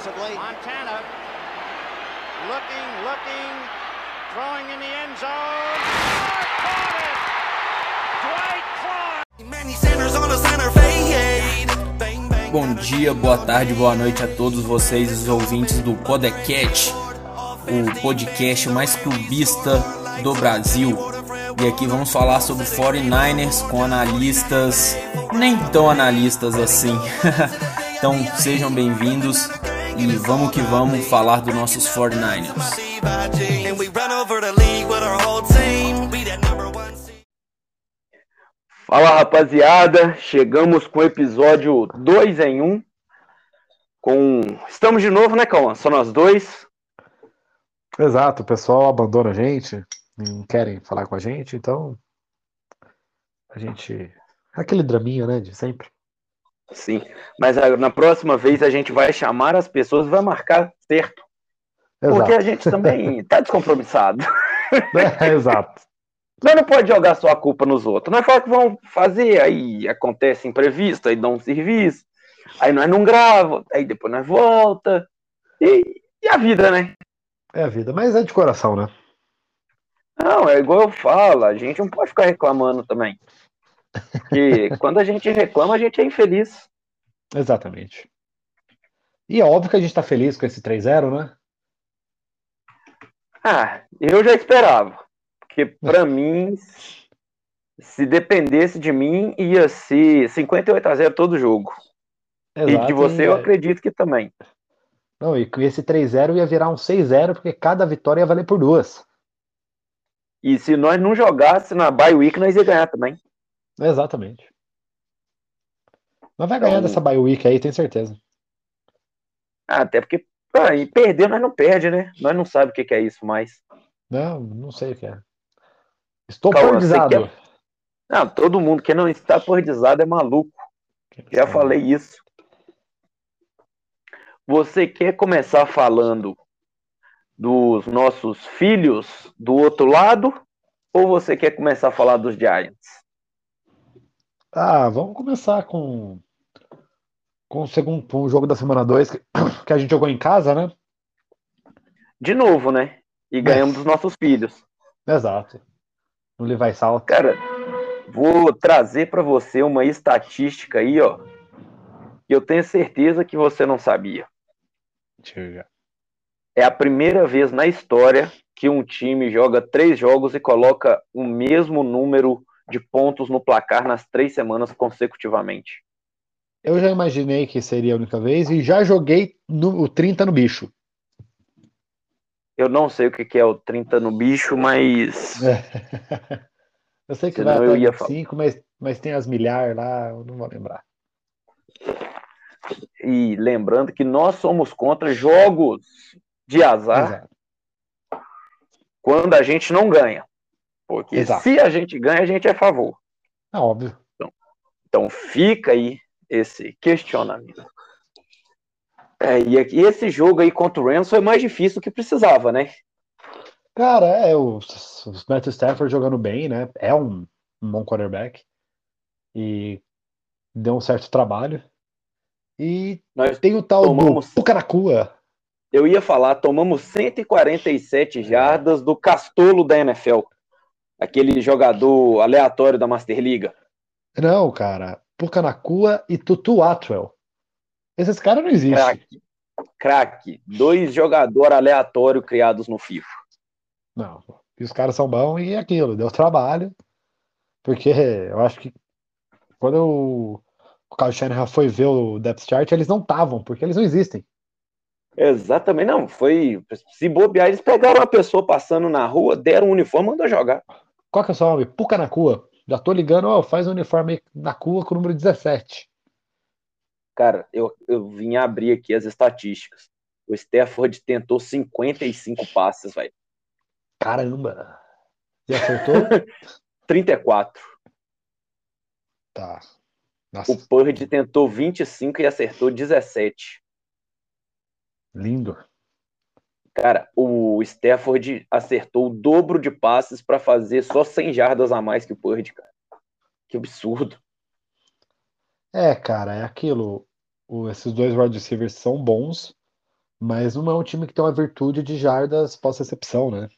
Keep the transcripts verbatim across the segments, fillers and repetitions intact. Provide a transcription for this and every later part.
Montana looking, looking, throwing in the end zone. Caught it! Dwight Clark. Bom dia, boa tarde, boa noite a todos vocês, os ouvintes do Codecast, o podcast mais clubista do Brasil. E aqui vamos falar sobre forty-niners com analistas, nem tão analistas assim. Então sejam bem-vindos e vamos que vamos falar dos nossos forty-niners. Fala, rapaziada, chegamos com o episódio dois em um. Com... Estamos de novo, né, Cauã? Só nós dois. Exato, o pessoal abandona a gente, não querem falar com a gente, então a gente... Aquele draminha, né, de sempre. Sim, mas a, na próxima vez a gente vai chamar as pessoas e vai marcar certo. Exato. Porque a gente também tá descompromissado. É, exato. Nós não pode jogar só a culpa nos outros. Nós falamos que vão fazer, aí acontece imprevisto, aí dá um serviço, aí nós não grava, aí depois nós volta. E, e a vida, né? É a vida, mas é de coração, né? Não, é igual eu falo, a gente não pode ficar reclamando também. Porque quando a gente reclama, a gente é infeliz. Exatamente. E é óbvio que a gente tá feliz com esse três zero, né? Ah, eu já esperava. Porque pra mim, se dependesse de mim, ia ser cinquenta e oito a zero todo jogo. Exato, e de você e, eu é... acredito que também. Não, e esse três zero ia virar um seis zero, porque cada vitória ia valer por duas. E se nós não jogássemos na bye week, nós ia ganhar também. Exatamente. Mas vai Então... ganhar dessa bye week aí, tenho certeza. Ah, até porque ah, e perder nós não perde, né? Nós não sabemos o que, que é isso mais. Não, não sei o que é. Estou Calma, perdizado. quer... Não, todo mundo que não está perdizado é maluco. Já está... falei isso. Você quer começar falando dos nossos filhos do outro lado? Ou você quer começar a falar dos Giants? Ah, vamos começar com com o segundo com o jogo da semana dois que, que a gente jogou em casa, né? De novo, né? E ganhamos é. dos nossos filhos. Exato. No Levi Salto. Cara, vou trazer para você uma estatística aí, ó, que eu tenho certeza que você não sabia. Deixa eu ver. É a primeira vez na história que um time joga três jogos e coloca o mesmo número de pontos no placar nas três semanas consecutivamente. Eu já imaginei que seria a única vez e já joguei no, o trinta no bicho. Eu não sei o que é o trinta no bicho, mas... É. Eu sei que Senão vai até ia vinte e cinco, mas, mas tem as milhares lá, eu não vou lembrar. E lembrando que nós somos contra jogos de azar. Exato. Quando a gente não ganha. Porque Exato. Se a gente ganha, a gente é a favor. É óbvio. Então, então fica aí esse questionamento. É, e esse jogo aí contra o Rams foi mais difícil do que precisava, né? Cara, é o, o Matthew Stafford jogando bem, né? É um, um bom quarterback. E deu um certo trabalho. E Nós tem o tal tomamos, do Pucanacua. Eu ia falar, tomamos cento e quarenta e sete jardas do Castolo da N F L. Aquele jogador aleatório da Master Liga. Não, cara. Pucanacua e Tutu Atwell. Esses caras não existem. Crack. Crack. Dois jogadores aleatórios criados no FIFA. Não. E os caras são bons e aquilo. Deu trabalho. Porque eu acho que quando eu... o Kyle Shanahan foi ver o depth chart, eles não estavam, porque eles não existem. Exatamente, não, foi, se bobear, eles pegaram uma pessoa passando na rua, deram um uniforme e mandou jogar. Qual que é o seu nome? Puca na Cua. Já tô ligando, ó, faz um uniforme na Cua com o número dezessete. Cara, eu, eu vim abrir aqui as estatísticas. O Stafford tentou cinquenta e cinco passes, velho. Caramba! E acertou? trinta e quatro. Tá. Nossa. O Purdy tentou vinte e cinco e acertou dezessete. Lindo. Cara, o Stafford acertou o dobro de passes para fazer só cem jardas a mais que o Purdy, cara. Que absurdo. É, cara, é aquilo. O, esses dois wide receivers são bons, mas não é um time que tem uma virtude de jardas pós-recepção, né?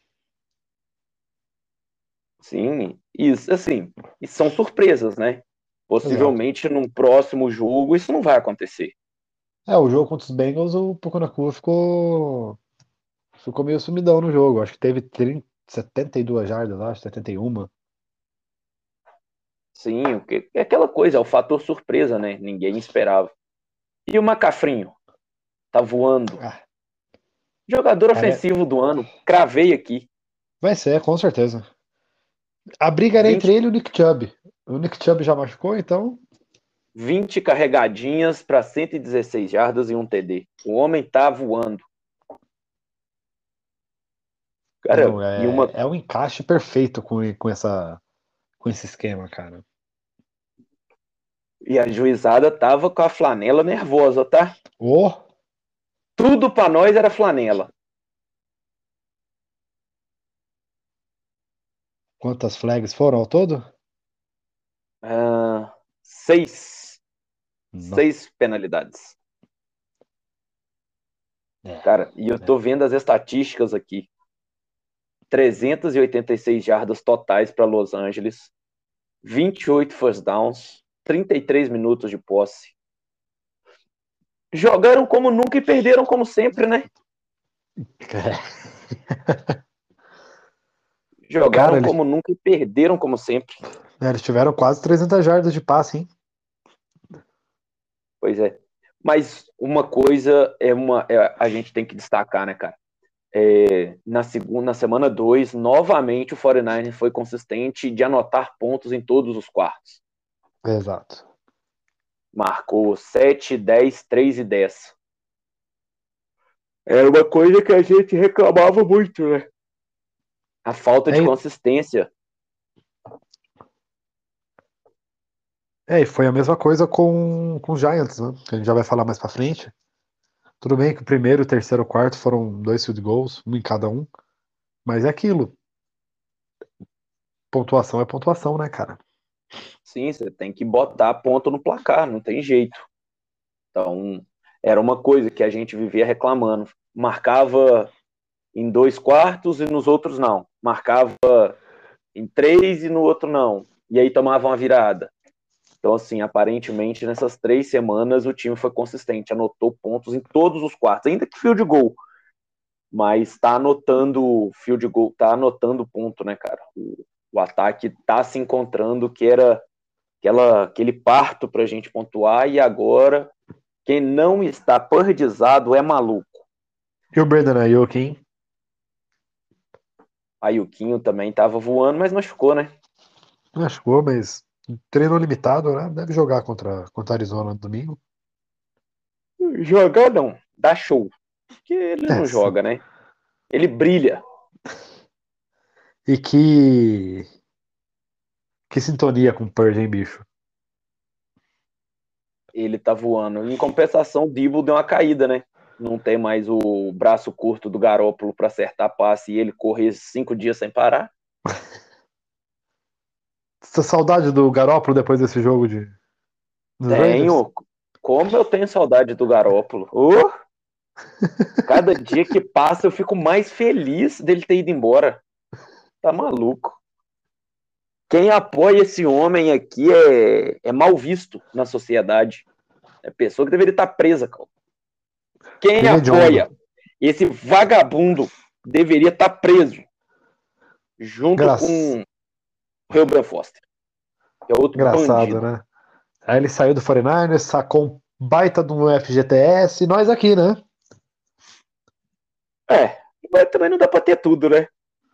Sim, isso, assim, e são surpresas, né? Exato. Possivelmente num próximo jogo isso não vai acontecer. É, o jogo contra os Bengals, o Puka ficou ficou meio sumidão no jogo. Acho que teve trinta, setenta e duas jardas, acho, setenta e uma. Sim, o que- é aquela coisa, é o fator surpresa, né? Ninguém esperava. E o Macafrinho? Tá voando. Ah, Jogador pare- ofensivo do ano, cravei aqui. vai ser, com certeza. A briga era entre vinte, ele e o Nick Chubb. O Nick Chubb já machucou, então. vinte carregadinhas para cento e dezesseis jardas e um T D. O homem tá voando. Cara, Não, e é, uma é um encaixe perfeito com, com, essa, com esse esquema, cara. e a juizada tava com a flanela nervosa, tá? Oh, Tudo para nós era flanela. quantas flags foram ao todo? Ah, seis, Não. seis penalidades. É, Cara, e eu é. tô vendo as estatísticas aqui. trezentas e oitenta e seis jardas totais para Los Angeles, vinte e oito first downs, trinta e três minutos de posse. Jogaram como nunca e perderam como sempre, né? Cara, Jogaram eles, como nunca e perderam como sempre. é, eles tiveram quase trezentas jardas de passe, hein? Pois é. Mas uma coisa é uma é, a gente tem que destacar, né, cara? É, na segunda, na semana dois, novamente o quarenta e nove ers foi consistente de anotar pontos em todos os quartos. Exato. Marcou sete, dez, três e dez. Era uma coisa que a gente reclamava muito, né? A falta de É, consistência. é, e foi a mesma coisa com, com os Giants, né? Que a gente já vai falar mais pra frente. Tudo bem que o primeiro, o terceiro, o quarto foram dois field goals, um em cada um. Mas é aquilo. Pontuação é pontuação, né, cara? Sim, você tem que botar ponto no placar, não tem jeito. Então, era uma coisa que a gente vivia reclamando. Marcava em dois quartos e nos outros não. Marcava em três e no outro não. E aí tomava uma virada. Então, assim, aparentemente, nessas três semanas o time foi consistente, anotou pontos em todos os quartos, ainda que field goal. Mas tá anotando field goal, tá anotando ponto, né, cara? O, o ataque tá se encontrando, que era aquela, aquele parto pra gente pontuar, e agora quem não está perdizado é maluco. E o Brandon Ayuk, hein? Aí o Quinho também tava voando, mas machucou, né? Machucou, mas treino limitado, né? Deve jogar contra, contra a Arizona no domingo. Jogar não, dá show. Porque ele É, não sim. joga, né? Ele brilha. E que. Que sintonia com o Purdy, hein, bicho? Ele tá voando. Em compensação, o Debo deu uma caída, né? Não tem mais o braço curto do Garópolo para acertar passe e ele correr cinco dias sem parar. Essa saudade do Garoppolo depois desse jogo de, dos Raiders? Tenho. Como eu tenho saudade do Garópolo. Uh, cada dia que passa eu fico mais feliz dele ter ido embora. Tá maluco. Quem apoia esse homem aqui é, é mal visto na sociedade. É pessoa que deveria estar presa, cara. Quem Ele é hediondo. apoia esse vagabundo deveria estar preso. Junto Graça. com o Reuben Foster. Que é outro Engraçado, bandido. né? Aí ele saiu do quarenta e nove ers, sacou um baita de um F G T S, e nós aqui, né? É, mas também não dá pra ter tudo, né?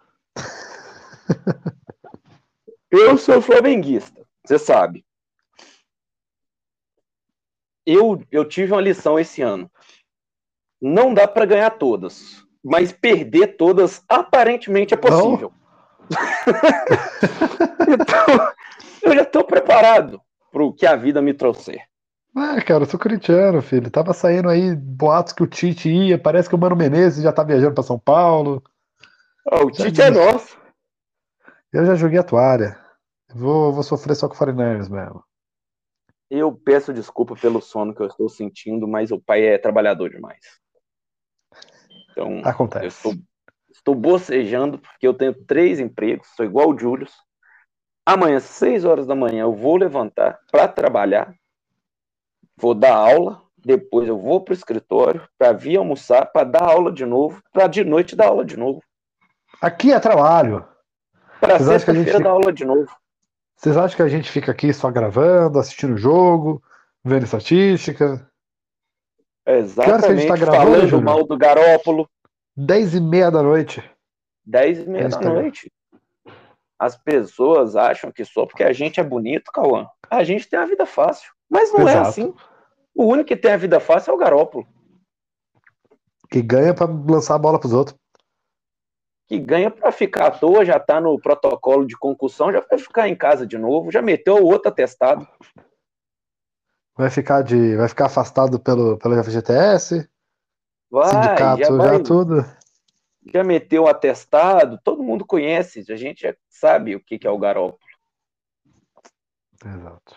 Eu sou flamenguista, você sabe. Eu, eu tive uma lição esse ano. Não dá pra ganhar todas, mas perder todas aparentemente é Não? possível. Então, eu já tô preparado pro que a vida me trouxer. Ah, cara, eu sou corintiano, filho. Tava saindo aí boatos que o Tite ia, parece que o Mano Menezes já tá viajando pra São Paulo. Oh, o Já Tite é des... nosso. Eu já joguei a toalha. Vou, vou sofrer só com o quarenta e nove ers mesmo. Eu peço desculpa pelo sono que eu estou sentindo, mas o pai é trabalhador demais. Então, Acontece. eu estou, estou bocejando porque eu tenho três empregos, sou igual o Julius. Amanhã, seis horas da manhã, eu vou levantar para trabalhar, vou dar aula, depois eu vou para o escritório para vir almoçar, para dar aula de novo, para de noite dar aula de novo, Aqui é trabalho. para Vocês acham que a sexta-feira gente, dar aula de novo. vocês acham que a gente fica aqui só gravando, assistindo o jogo, vendo estatística? Que horas que a gente tá Exatamente, gravando, falando Júnior? mal do Garópolo. Dez e meia da noite. Dez e A meia gente da tá... noite. As pessoas acham que só porque a gente é bonito, Cauã, a gente tem a vida fácil. Mas não é Exato. assim. O único que tem a vida fácil é o Garópolo. Que ganha pra lançar a bola pros outros. Que ganha pra ficar à toa, já tá no protocolo de concussão, já vai ficar em casa de novo, já meteu o outro atestado. Vai ficar de, vai ficar afastado pelo, pelo F G T S, Vai, sindicato, já vai, já tudo. já meteu o atestado, todo mundo conhece, a gente já sabe o que que é o Garópolo. Exato.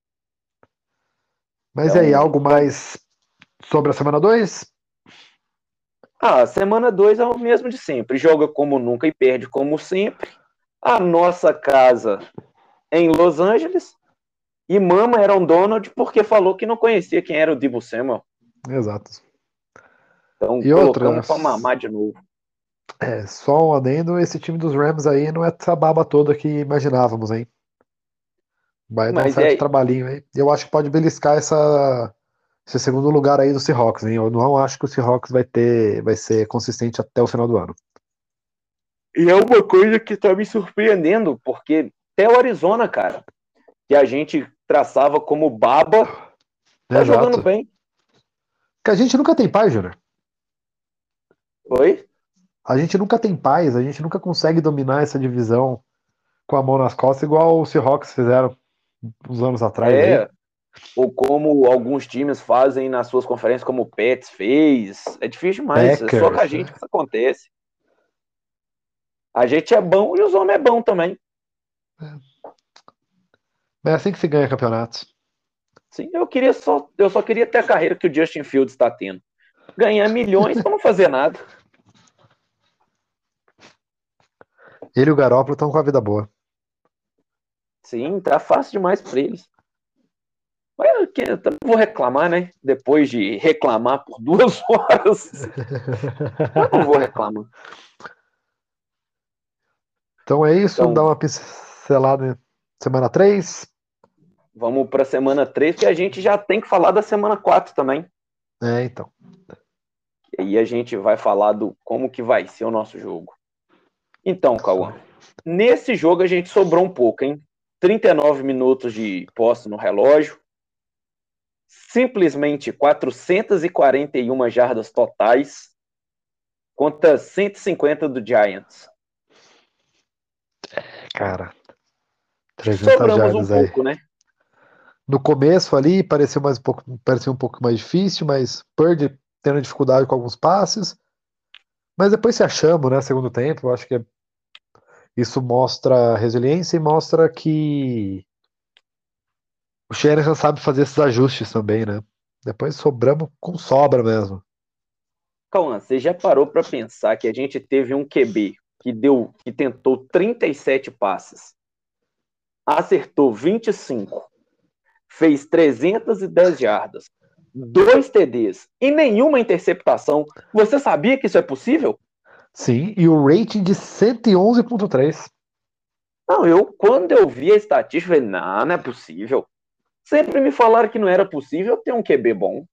Mas Então, e aí, algo mais sobre a semana dois? Ah, semana dois é o mesmo de sempre. Joga como nunca e perde como sempre. A nossa casa é em Los Angeles. E mama Aaron Donald porque falou que não conhecia quem era o Deebo Samuel. Exato. Então E colocamos outra, para mamar de novo. é, só um adendo, esse time dos Rams aí não é essa baba toda que imaginávamos, hein? Vai dar um Mas certo é, trabalhinho aí. Eu acho que pode beliscar essa, esse segundo lugar aí do Seahawks, hein? Eu não acho que o Seahawks vai ter, vai ser consistente até o final do ano. e é uma coisa que tá me surpreendendo, porque até o Arizona, cara, que a gente traçava como baba, tá Exato. jogando bem. Que a gente nunca tem paz, Júnior. Oi? A gente nunca tem paz, a gente nunca consegue dominar essa divisão com a mão nas costas, igual os Seahawks fizeram uns anos atrás aí. É, ou como alguns times fazem nas suas conferências, como o Pets fez. É difícil demais, é só com a Packers. gente que isso acontece. A gente é bom e os homens é bom também. É assim que se ganha campeonatos. Sim, eu queria só, eu só queria ter a carreira que o Justin Fields está tendo. Ganhar milhões para não fazer nada. Ele e o Garoppolo estão com a vida boa. Sim, tá fácil demais para eles. Mas eu, que- eu também vou reclamar, né? Depois de reclamar por duas horas. Eu não vou reclamar. Então é isso, Então, dá uma pincelada em semana três. vamos para a semana três, que a gente já tem que falar da semana quatro também. É, então. E aí a gente vai falar do como que vai ser o nosso jogo. Então, Cauã, nesse jogo a gente sobrou um pouco, hein? trinta e nove minutos de posse no relógio, simplesmente quatrocentas e quarenta e uma jardas totais contra cento e cinquenta do Giants. Cara, trezentas Sobramos um jardas aí. pouco, né? No começo ali pareceu mais um pouco, parecia um pouco mais difícil, mas Purdy tendo dificuldade com alguns passes. Mas depois se achamos, né? Segundo tempo, eu acho que isso mostra resiliência e mostra que o Shanahan sabe fazer esses ajustes também, né? Depois sobramos com sobra mesmo. Cauã, você já parou para pensar que a gente teve um Q B que deu, que tentou trinta e sete passes, acertou vinte e cinco, fez trezentas e dez jardas, dois T Ds e nenhuma interceptação. Você sabia que isso é possível? Sim, e o rating de cento e onze ponto três. Não, eu, quando eu vi a estatística, eu falei, não, não é possível. Sempre me falaram que não era possível ter um Q B bom.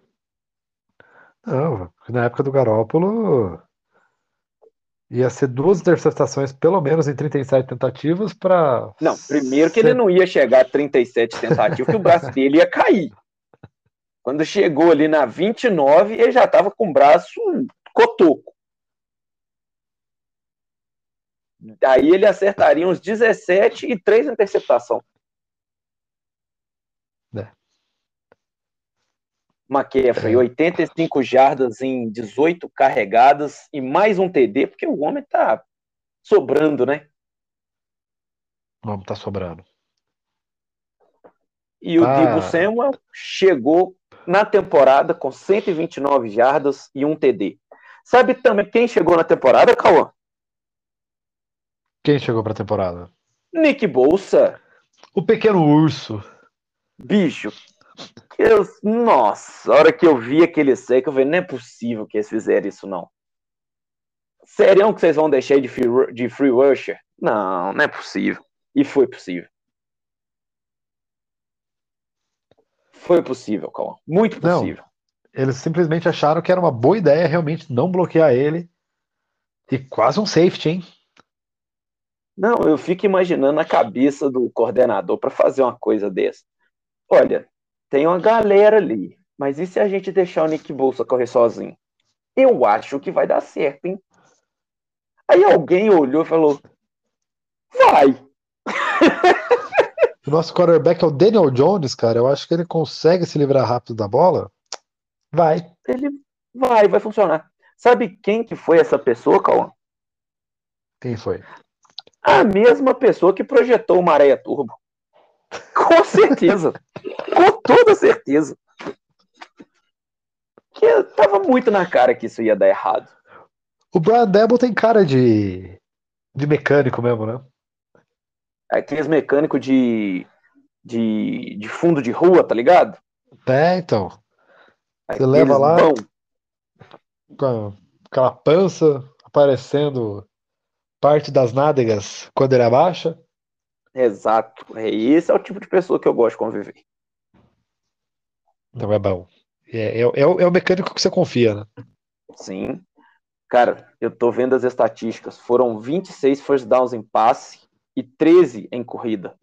Não, na época do Garópolo ia ser duas interceptações, pelo menos, em trinta e sete tentativas para. Não, primeiro que ele não ia chegar a trinta e sete tentativas, que o braço dele ia cair. Quando chegou ali na vinte e nove, ele já estava com o braço cotoco. Aí ele acertaria uns dezessete e três interceptação. É. McCaffrey, É. oitenta e cinco jardas em dezoito carregadas e mais um T D, porque o homem tá sobrando, né? Não, tá sobrando. E o Deebo Samuel chegou na temporada com cento e vinte e nove jardas e um T D. Sabe também quem chegou na temporada, Cauã? Quem chegou pra temporada? Nick Bolsa. O pequeno urso. Bicho. Eu, nossa, a hora que eu vi aquele seco, eu falei, não é possível que eles fizeram isso, não. Serião que vocês vão deixar de free, de free rusher? Não, não é possível. E foi possível. Foi possível, Cauã. Muito possível. Não, eles simplesmente acharam que era uma boa ideia realmente não bloquear ele. E quase um safety, hein? Não, eu fico imaginando a cabeça do coordenador para fazer uma coisa dessa. Olha, tem uma galera ali, mas e se a gente deixar o Nick Bolsa correr sozinho? Eu acho que vai dar certo, hein? Aí alguém olhou e falou, vai! O nosso quarterback é o Daniel Jones, cara. Eu acho que ele consegue se livrar rápido da bola. Vai. Ele vai, vai funcionar. Sabe quem que foi essa pessoa, Cauã? Quem foi? A mesma pessoa que projetou o Maré Turbo. Com certeza. Com toda certeza. Que tava muito na cara que isso ia dar errado. O Brian Debo tem cara de, de mecânico mesmo, né? Aqueles mecânicos de, de, de fundo de rua, tá ligado? É, então. Você Aqueles leva lá bom. com aquela pança aparecendo parte das nádegas quando ele abaixa. Exato. Esse é o tipo de pessoa que eu gosto de conviver. Então é bom. É, é, é, o, é o mecânico que você confia, né? Sim. Cara, eu tô vendo as estatísticas. Foram vinte e seis first downs em passe e treze em corrida.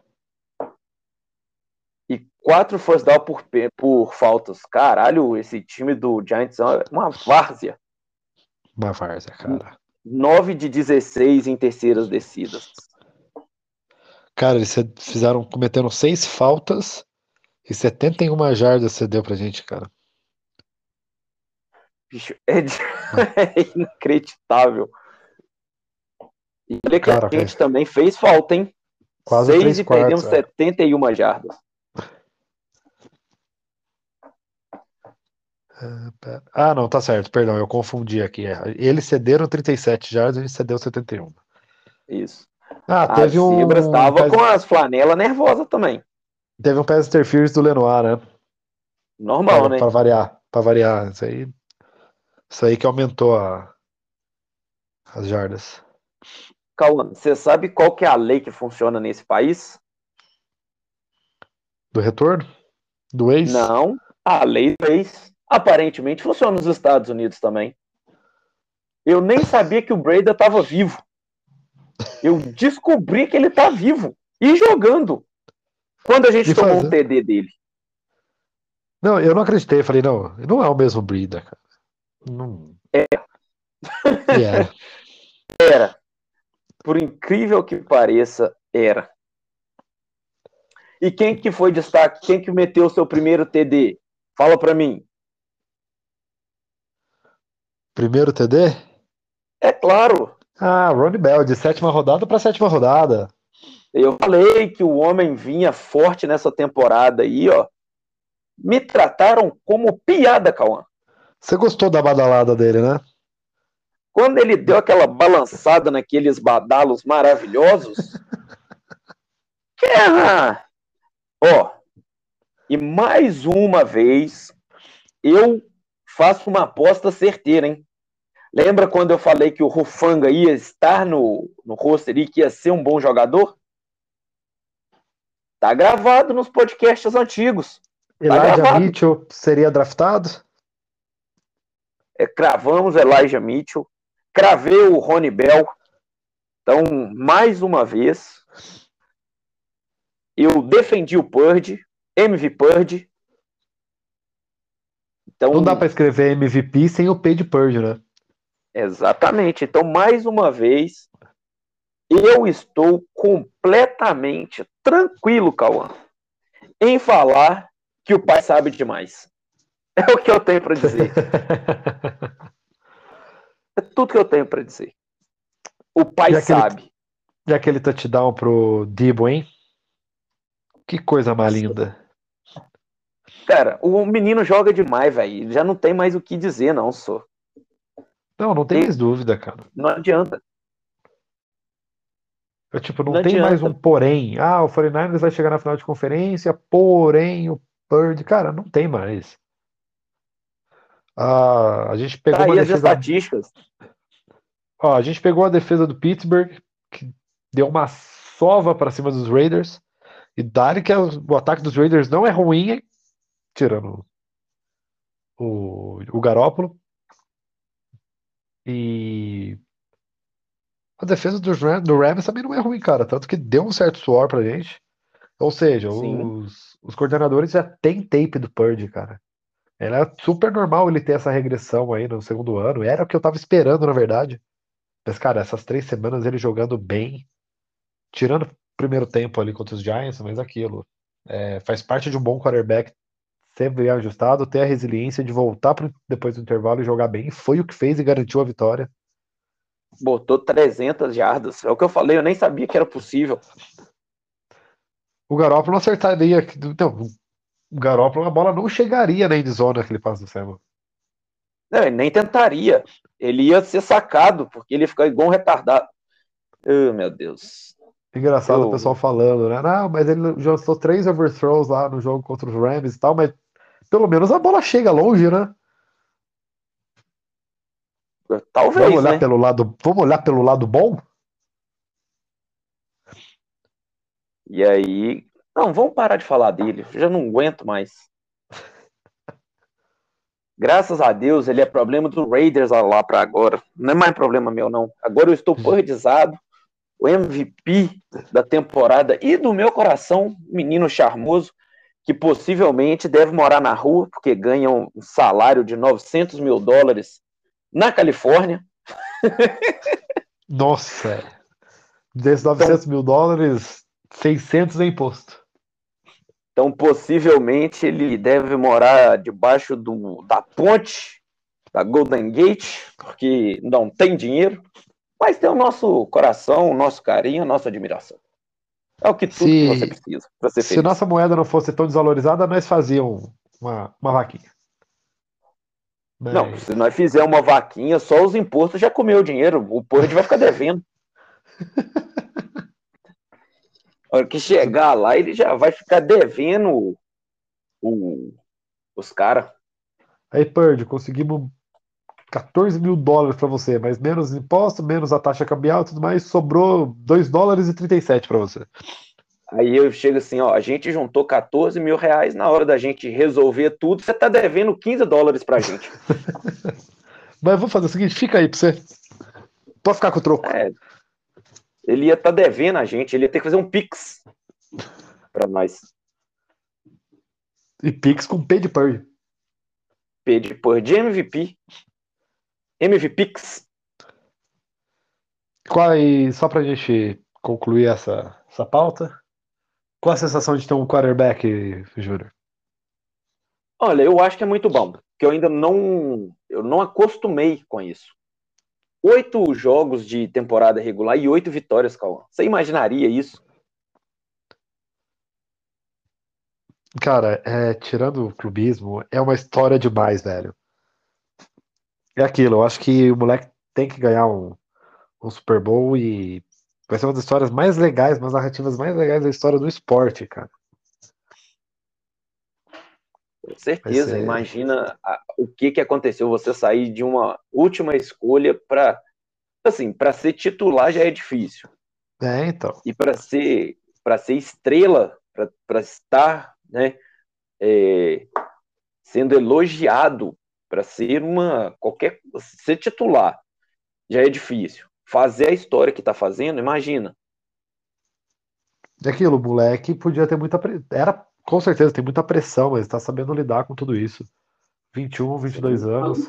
E quatro first downs por, por faltas. Caralho, esse time do Giants é uma várzea. Uma várzea, cara. nove de dezesseis em terceiras descidas. Cara, eles fizeram, cometendo seis faltas e setenta e uma jardas você deu pra gente, cara. Bicho, é, de... é inacreditável. E olha que Cara, a gente também fez falta, hein? quase Seis três e quartos, perdemos é. setenta e uma jardas. Ah, não, tá certo, perdão, eu confundi aqui. Eles cederam trinta e sete jardas e a gente cedeu setenta e um. Isso. Ah, As teve zebras um. estavam pass- com as flanelas nervosas também. Teve um pass interference do Lenoir, né? Normal, Pra, né? pra variar. Pra variar. Isso aí, isso aí que aumentou a, as jardas. Cauã, você sabe qual que é a lei que funciona nesse país? Do retorno? Do ex? Não, a lei do ex. Aparentemente funciona nos Estados Unidos também. Eu nem sabia que o Brady estava vivo. Eu descobri que ele tá vivo e jogando quando a gente E tomou fazer. um T D dele. Não, eu não acreditei. Falei, não, não é o mesmo Breeder, cara. Não. É. E era. Era. Por incrível que pareça, era. E quem que foi destaque? Quem que meteu o seu primeiro T D? Fala pra mim. Primeiro T D? É claro. Ah, Ronnie Bell, de sétima rodada pra sétima rodada. Eu falei que o homem vinha forte nessa temporada aí, ó. Me trataram como piada, Cauã. Você gostou da badalada dele, né? Quando ele deu aquela balançada naqueles badalos maravilhosos. Que é, ó, e mais uma vez eu faço uma aposta certeira, hein? Lembra quando eu falei que o Rufanga ia estar no, no roster e que ia ser um bom jogador? Tá gravado nos podcasts antigos. Tá Elijah gravado. Mitchell seria draftado? É, cravamos Elijah Mitchell. Cravei o Ronnie Bell. Então, mais uma vez, eu defendi o Purdy, M V Purdy. Então, Não dá pra escrever M V P sem o P de Purdy, né? exatamente. Então, mais uma vez, eu estou completamente tranquilo, Cauã, em falar que o pai sabe demais. É o que eu tenho para dizer. É tudo que eu tenho para dizer. O pai E aquele, sabe. e aquele touchdown pro Debo, hein? Que coisa mais linda. Cara, o menino joga demais, velho. Já não tem mais o que dizer, não, só. Não, não tem mais dúvida, cara. Não adianta. Eu, tipo, não, Não tem mais adianta. um porém. Ah, o quarenta e nove ers vai chegar na final de conferência, porém o Purdy. Cara, não tem mais. Ah, a gente Tá pegou uma aí as defesa. estatísticas. Ó, a gente pegou a defesa do Pittsburgh, que deu uma sova pra cima dos Raiders. E dá que o ataque dos Raiders não é ruim, hein? Tirando o, o Garoppolo. E a defesa dos Ram- do Rams também não é ruim, cara. Tanto que deu um certo suor pra gente. Ou seja, Sim. os, os coordenadores já têm tape do Purdy, cara. Era super normal ele ter essa regressão aí no segundo ano. Era o que eu tava esperando, na verdade. Mas, cara, essas três semanas ele jogando bem, tirando o primeiro tempo ali contra os Giants, mas aquilo. É, faz parte de um bom quarterback ser bem ajustado, ter a resiliência de voltar pro, depois do intervalo e jogar bem. Foi o que fez e garantiu a vitória. Botou trezentas jardas. É o que eu falei, eu nem sabia que era possível. O Garoppolo não acertaria. Então, o Garoppolo, a bola não chegaria na endzone naquele passe do Samuel. Não, ele nem tentaria. Ele ia ser sacado, porque ele ia ficar igual um retardado. Oh, meu Deus. Engraçado o Eu... pessoal falando, né? Não, mas ele já lançou três overthrows lá no jogo contra os Rams e tal, mas pelo menos a bola chega longe, né? Vamos Talvez, olhar né? pelo lado, vamos olhar pelo lado bom? E aí... Não, vamos parar de falar dele. Eu já não aguento mais. Graças a Deus, ele é problema do Raiders lá pra agora. Não é mais problema meu, não. Agora eu estou perdizado. O M V P da temporada e do meu coração, menino charmoso, que possivelmente deve morar na rua, porque ganha um salário de novecentos mil dólares na Califórnia. Nossa, desses Então, novecentos mil dólares, seiscentos é imposto. então, possivelmente, ele deve morar debaixo do, da ponte da Golden Gate, porque não tem dinheiro, mas tem o nosso coração, o nosso carinho, a nossa admiração. É o que tudo que você Se, precisa para ser se feliz. nossa moeda não fosse tão desvalorizada, nós fazíamos uma, uma vaquinha. Não, Mas, se nós fizer uma vaquinha, só os impostos já comeu o dinheiro. O Purdy vai ficar devendo. A hora que chegar lá, ele já vai ficar devendo o, o, os caras. aí, Purdy, conseguimos quatorze mil dólares para você, mas menos imposto, menos a taxa cambial e tudo mais, sobrou dois dólares e trinta e sete para você. Aí eu chego assim, ó, a gente juntou quatorze mil reais, na hora da gente resolver tudo, você tá devendo quinze dólares pra gente. Mas vou fazer o seguinte, fica aí pra você. Pode ficar com o troco. É, ele ia estar tá devendo a gente, ele ia ter que fazer um Pix pra nós. E Pix com P de Purdy. P de, por, de M V P. M V Pix. Qual, e só pra gente concluir essa, essa pauta, qual a sensação de ter um quarterback, Júnior? Olha, eu acho que é muito bom, porque eu ainda não, eu não acostumei com isso. Oito jogos de temporada regular e oito vitórias, Cauã. Você imaginaria isso? Cara, é, tirando o clubismo, é uma história demais, velho. É aquilo, eu acho que o moleque tem que ganhar um, um Super Bowl e vai ser uma das histórias mais legais, uma das narrativas mais legais da história do esporte, cara. Com Vai certeza. ser. Imagina a, o que, que aconteceu. Você sair de uma última escolha para, assim, para ser titular já é difícil. É, então. E para ser, para ser estrela, para estar, né, é, sendo elogiado, para ser uma qualquer ser titular já é difícil. Fazer a história que está fazendo, imagina. É aquilo, o moleque podia ter muita. Pre... Era, com certeza, tem muita pressão, mas tá sabendo lidar com tudo isso. vinte e um, vinte e dois Sim. anos.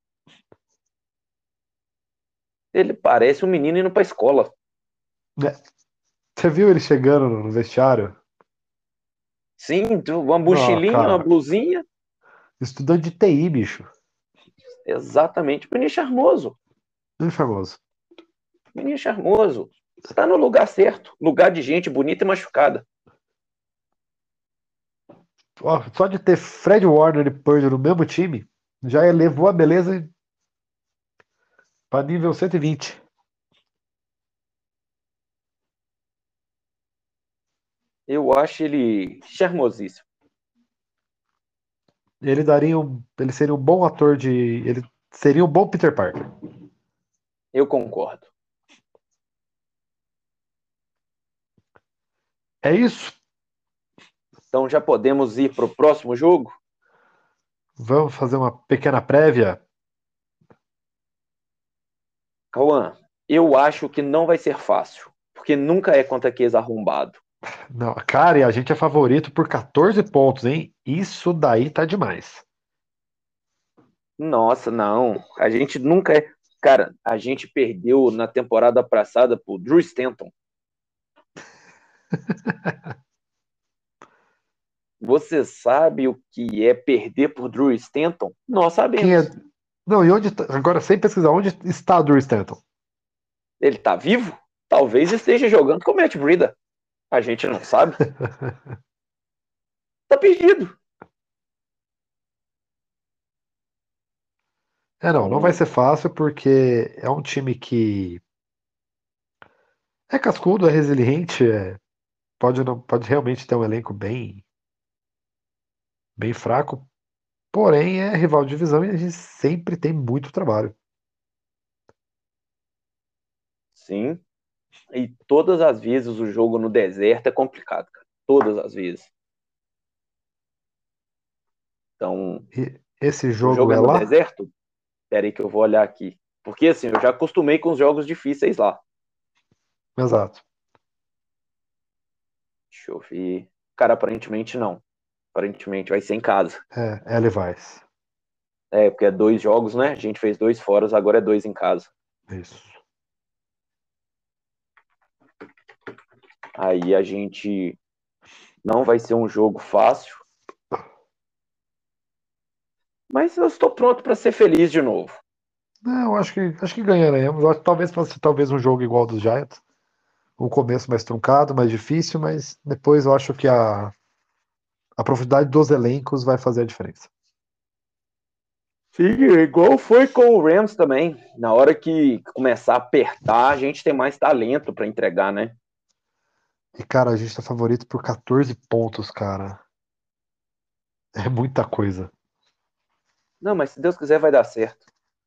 Ele parece um menino indo para a escola. É. Você viu ele chegando no vestiário? Sim, uma Não, mochilinha, uma cara, blusinha. estudante de T I, bicho. Exatamente. Menino charmoso. Bem famoso. Menino charmoso. Está no lugar certo. Lugar de gente bonita e machucada. Ó, só de ter Fred Warner e Purdy no mesmo time, já elevou a beleza Para nível cento e vinte. Eu acho ele charmosíssimo. Ele daria um, ele seria um bom ator de, ele seria um bom Peter Parker. Eu concordo. É isso? Então já podemos ir para o próximo jogo? Vamos fazer uma pequena prévia? Cauã, eu acho que não vai ser fácil, porque nunca é contra aqueles arrombado. Não, cara, e a gente é favorito por quatorze pontos, hein? Isso daí tá demais. Nossa, não. A gente nunca é. Cara, a gente perdeu na temporada passada pro Drew Stanton. Você sabe o que é perder por Drew Stanton? Nós Quem é? sabemos. Não, e onde tá... agora sem pesquisar onde está o Drew Stanton? Ele tá vivo? Talvez esteja jogando com o Matt Breida. A gente não sabe. Tá perdido. É, não, não vai Então, ser fácil porque é um time que é cascudo, é resiliente, é... Pode, não... pode realmente ter um elenco bem, bem fraco, porém é rival de divisão e a gente sempre tem muito trabalho. sim. E todas as vezes o jogo no deserto é complicado, cara. Todas as vezes. Então, E esse o jogo jogo é é no lá? deserto? Espera aí que eu vou olhar aqui. Porque assim, eu já acostumei com os jogos difíceis lá. Exato. Deixa eu ver. Cara, aparentemente não. Aparentemente vai ser em casa. É, é Levi's. É, porque é dois jogos, né? A gente fez dois fora, agora é dois em casa. Isso. Aí a gente não vai ser um jogo fácil. Mas eu estou pronto para ser feliz de novo. Não, eu acho que acho que ganharemos. Eu acho que talvez fosse talvez um jogo igual ao dos Giants. Um começo mais truncado, mais difícil, mas depois eu acho que a, a profundidade dos elencos vai fazer a diferença. Sim, igual foi com o Rams também. Na hora que começar a apertar, a gente tem mais talento para entregar, né? E, cara, a gente tá favorito por quatorze pontos, cara. É muita coisa. Não, mas se Deus quiser vai dar certo.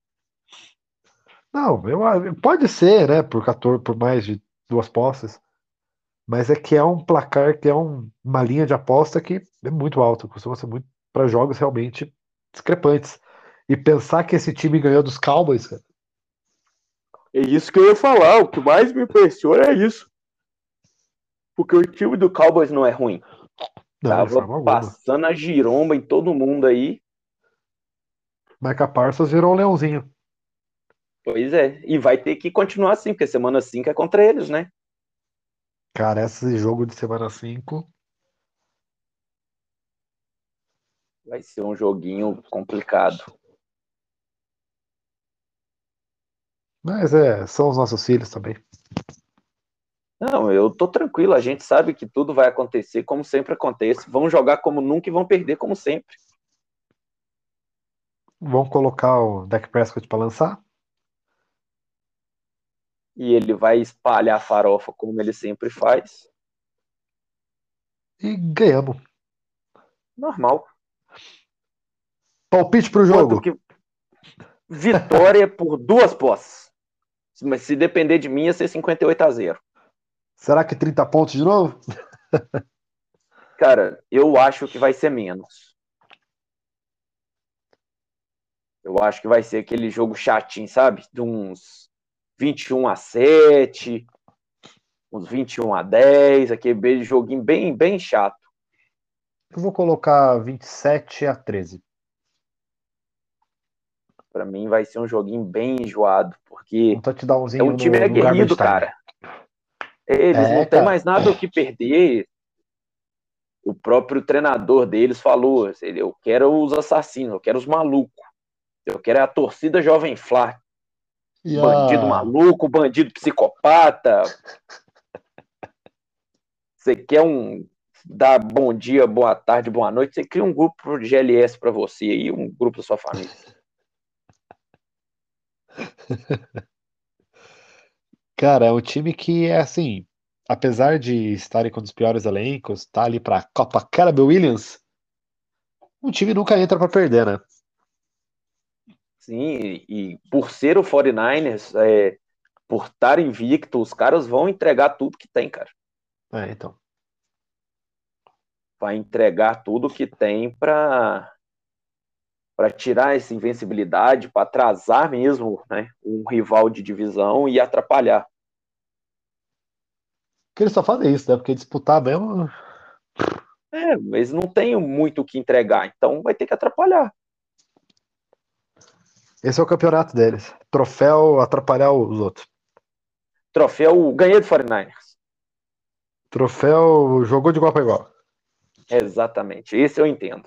Não, eu, pode ser, né? Por quatorze, por mais de duas posses. Mas é que é um placar, que é um- uma linha de aposta que é muito alta. Costuma ser muito para jogos realmente discrepantes. E pensar que esse time ganhou dos Cowboys, cara. É isso que eu ia falar. O que mais me impressiona é isso. Porque o time do Cowboys não é ruim. Não, de Tava forma alguma. passando a giromba em todo mundo aí. Micah Parsons virou um leãozinho. Pois é. E vai ter que continuar assim, porque semana cinco é contra eles, né? Cara, esse jogo de semana cinco. Vai ser um joguinho complicado. Mas é, são os nossos filhos também. Não, eu tô tranquilo. A gente sabe que tudo vai acontecer como sempre acontece. Vão jogar como nunca e vão perder como sempre. Vamos colocar o Dak Prescott para lançar? E ele vai espalhar a farofa como ele sempre faz. E ganhamos. Normal. Palpite pro Quanto jogo. que vitória por duas posses. Mas se depender de mim, ia ser cinquenta e oito a zero. Será que trinta pontos de novo? Cara, eu acho que vai ser menos. Eu acho que vai ser aquele jogo chatinho, sabe? De uns vinte e um a sete, uns vinte e um a dez, aquele joguinho bem, bem chato. Eu vou colocar vinte e sete a treze. Pra mim vai ser um joguinho bem enjoado, porque Um é um touchdownzinho time no, no aguerrido, garbage time. cara. Eles É, não têm cara. mais nada o que perder. O próprio treinador deles falou: eu quero os assassinos, eu quero os malucos. Eu quero a torcida Jovem Flá. E Bandido a... maluco, bandido psicopata. Você quer um dar bom dia, boa tarde, boa noite, você cria um grupo de G L S para você aí, um grupo da sua família. Cara, é um time que é assim, apesar de estarem com um dos piores elencos, tá ali pra Copa Caleb Williams, o time nunca entra pra perder, né? Sim, e, e por ser o forty-niners, é, por estar invicto, os caras vão entregar tudo que tem, cara. É, então. Vai entregar tudo que tem pra, pra tirar essa invencibilidade, pra atrasar mesmo, né, um rival de divisão e atrapalhar. Porque eles só fazem isso, né? Porque disputar mesmo. É, mas não tem muito o que entregar, então vai ter que atrapalhar. Esse é o campeonato deles. Troféu atrapalhar os outros. Troféu ganhei do forty-niners. Troféu jogou de igual pra igual. Exatamente, esse eu entendo.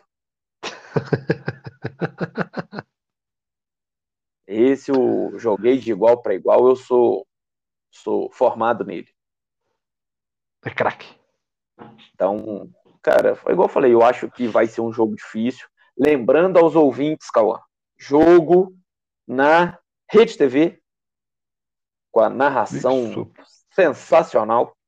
Esse eu joguei de igual para igual, eu sou, sou formado nele. É craque. Então, cara, foi igual eu falei, eu acho que vai ser um jogo difícil. Lembrando aos ouvintes, Cauã, jogo na Rede T V, com a narração Isso. sensacional.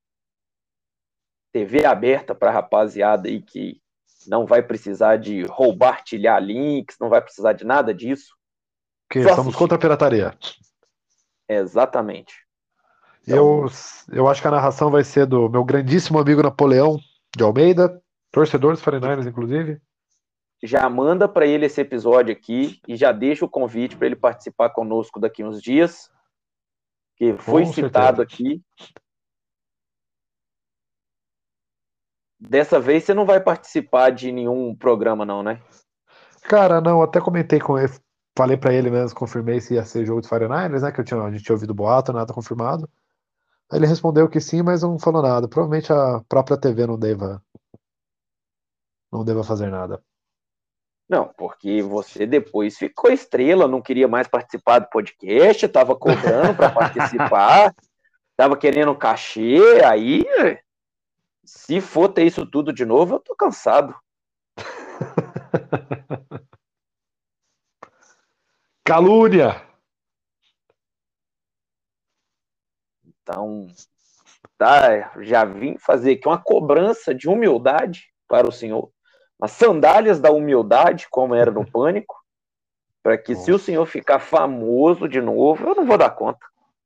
T V aberta para a rapaziada aí que não vai precisar de roubar, tilhar links, não vai precisar de nada disso. Porque Só somos assistir. contra a pirataria. Exatamente. Eu, Então, eu acho que a narração vai ser do meu grandíssimo amigo Napoleão de Almeida, torcedor dos forty-niners, inclusive. já manda para ele esse episódio aqui e já deixa o convite para ele participar conosco daqui uns dias, que foi Com citado certeza. aqui. Dessa vez você não vai participar de nenhum programa não, né? Cara, não, até comentei com ele, falei pra ele mesmo, confirmei se ia ser jogo dos forty-niners, né, que eu tinha, a gente tinha ouvido boato, nada confirmado. Aí ele respondeu que sim, mas não falou nada. Provavelmente a própria T V não deva, não deva fazer nada. Não, porque você depois ficou estrela, não queria mais participar do podcast, estava cobrando para participar, estava querendo cachê, aí se for ter isso tudo de novo, eu tô cansado. Calúnia! Então, tá, já vim fazer aqui uma cobrança de humildade para o senhor, as sandálias da humildade, como era no Pânico, para que se o senhor ficar famoso de novo, eu não vou dar conta.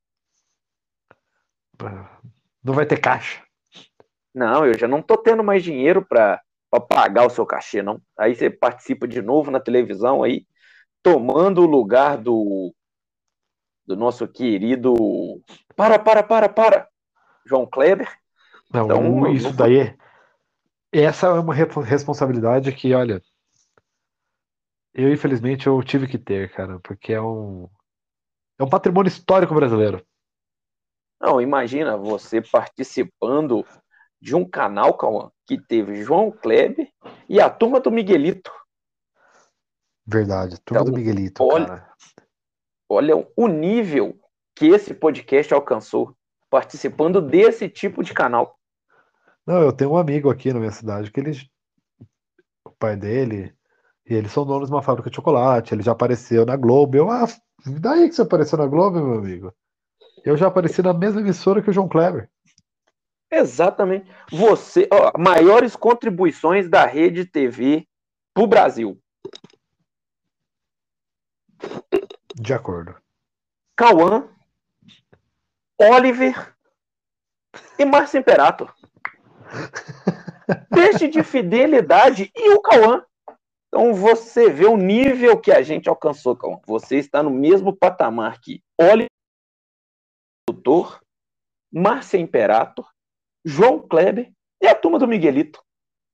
Não vai ter caixa. Não, eu já não tô tendo mais dinheiro para pagar o seu cachê, não. Aí você participa de novo na televisão aí, tomando o lugar do, do nosso querido. Para, para, para, para! João Kleber. Não, Então, eu isso não vou. daí é. Essa é uma responsabilidade que, olha, eu infelizmente eu tive que ter, cara, porque é um é um patrimônio histórico brasileiro. Não, imagina você participando de um canal, Cauã, que teve João Kleber e a turma do Miguelito. Verdade, turma do Então, Miguelito, olha, cara. olha o nível que esse podcast alcançou, participando desse tipo de canal. Não, eu tenho um amigo aqui na minha cidade que ele, o pai dele, e eles são donos de uma fábrica de chocolate, ele já apareceu na Globo. Eu, ah, daí que você apareceu na Globo, meu amigo? Eu já apareci na mesma emissora que o João Kleber. Exatamente. Você, ó, maiores contribuições da Rede T V para o Brasil. De acordo. Cauã, Oliver e Márcio Imperator. Teste de fidelidade e o Cauã. Então você vê o nível que a gente alcançou, Cauã. Você está no mesmo patamar que Oliver, Doutor, Márcio Imperator, João Kleber e a turma do Miguelito.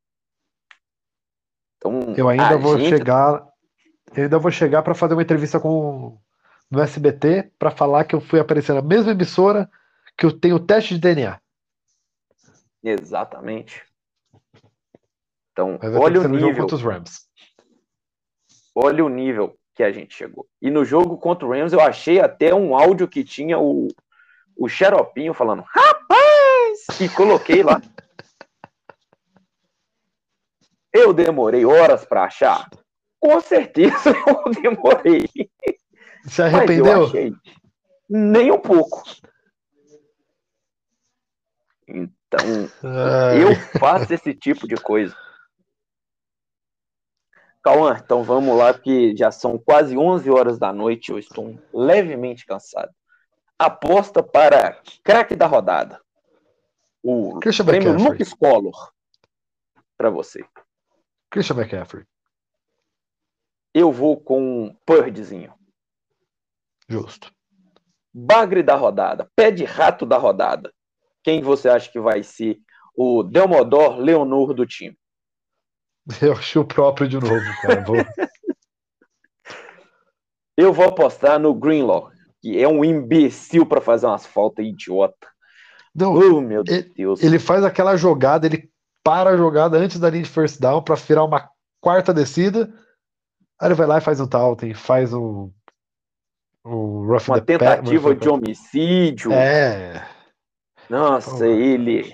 Então, Eu ainda vou gente... chegar, eu ainda vou chegar para fazer uma entrevista com no S B T para falar que eu fui aparecer na mesma emissora que eu tenho teste de D N A. Exatamente. Então, Mas vai ter olha que o ser no jogo nível. contra os Rams. Olha o nível que a gente chegou. E no jogo contra o Rams eu achei até um áudio que tinha o, o Xaropinho falando rapaz! E coloquei lá. Eu demorei horas para achar? Com certeza eu demorei. Se Mas eu arrependeu? achei nem um pouco. Então, eu Ai. faço esse tipo de coisa. Cauã, então vamos lá, porque já são quase onze horas da noite, eu estou levemente cansado. Aposta para craque da rodada. O Christian prêmio McCaffrey. Luke Scholar para você. Christian McCaffrey. Eu vou com um Purdyzinho. Justo. Bagre da rodada, pé de rato da rodada. Quem você acha que vai ser o Delmodor Leonor do time? Eu achei o próprio de novo, cara. Vou... Eu vou apostar no Greenlaw, que é um imbecil para fazer umas faltas idiota. Não, Oh, meu ele, Deus. ele faz aquela jogada, ele para a jogada antes da linha de first down para virar uma quarta descida. Aí ele vai lá e faz um taunting, faz um, um rough Uma the pa- tentativa de homicídio. É. Nossa, Porra. ele.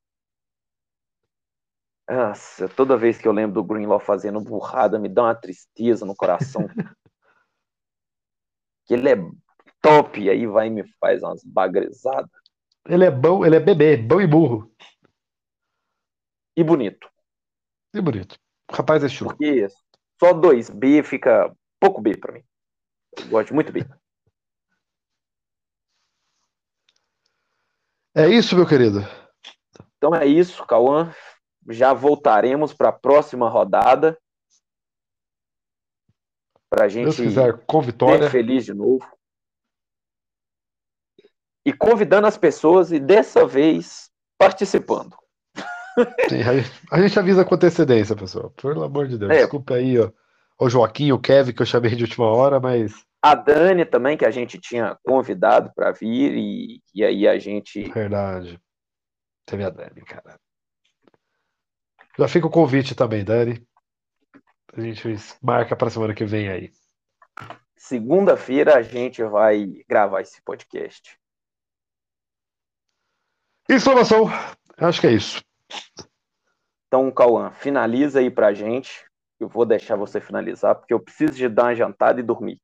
Nossa, toda vez que eu lembro do Greenlaw fazendo burrada, me dá uma tristeza no coração. Que ele é top, e aí vai e me faz umas bagrezadas. Ele é bom, ele é bebê, bom e burro. E bonito. E bonito. O rapaz é chulo. Porque só dois B fica pouco B pra mim. Eu gosto muito B. É isso, meu querido. Então é isso, Cauã. Já voltaremos para a próxima rodada. Para a Deus gente quiser, com ser vitória. feliz de novo. E convidando as pessoas e dessa vez participando. Sim, a gente avisa com antecedência, pessoal. Pelo amor de Deus. É, Desculpa aí, ó. O Joaquim, o Kevin, que eu chamei de última hora, mas. a Dani também, que a gente tinha convidado para vir, e, e aí a gente. Verdade. Teve a Dani, cara. Já fica o convite também, Dani. A gente marca pra semana que vem aí. Segunda-feira a gente vai gravar esse podcast. Informação. Acho que é isso. Então, Cauã, finaliza aí pra gente. Eu vou deixar você finalizar, porque eu preciso de dar uma jantada e dormir.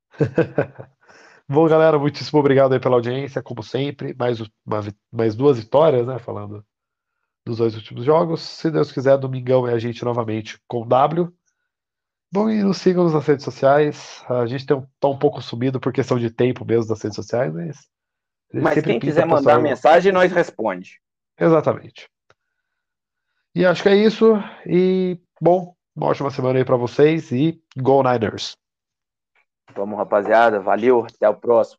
Bom, galera, muitíssimo obrigado aí pela audiência, como sempre. Mais, uma, mais duas vitórias, né? Falando dos dois últimos jogos. Se Deus quiser, domingão é a gente novamente com W. Bom, e nos sigam nas redes sociais. A gente tem um, tá um pouco sumido por questão de tempo mesmo nas redes sociais, mas a gente Mas sempre quem pinta quiser postar mandar algo. mensagem, nós responde. Exatamente. E acho que é isso. E, bom, uma ótima semana aí pra vocês e Go Niners! Vamos, rapaziada. Valeu. Até o próximo.